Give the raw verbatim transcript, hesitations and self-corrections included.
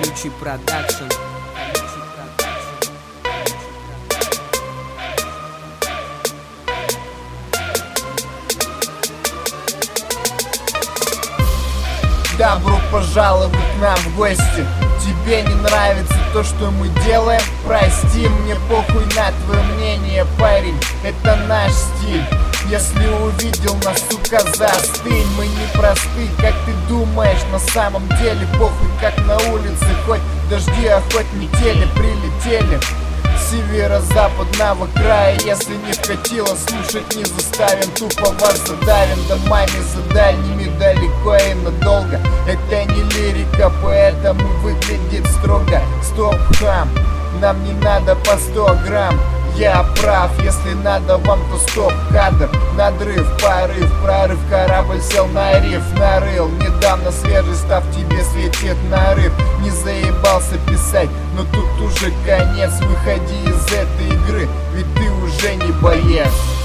Колючий продакшн. Добро пожаловать к нам в гости. Тебе не нравится то, что мы делаем? Прости, мне похуй на твое мнение, парень, это наш стиль. Если увидел нас, сука, застынь. Мы не просты, как ты думаешь, на самом деле похуй, как на улице. Хоть дожди, а хоть метели прилетели с северо-западного края. Если не вкатило, слушать не заставим, тупо вас задавим. Домами за дальними, далеко и надолго. Это не лирика, поэтому выглядит строго. Стоп, хам, нам не надо по сто грамм. Я прав, если надо вам, то стоп, кадр, надрыв, порыв, прорыв, корабль сел на риф, нарыл. Недавно свежий став, тебе светит нарыв. Не заебался писать, но тут уже конец. Выходи из этой игры, ведь ты уже не боец.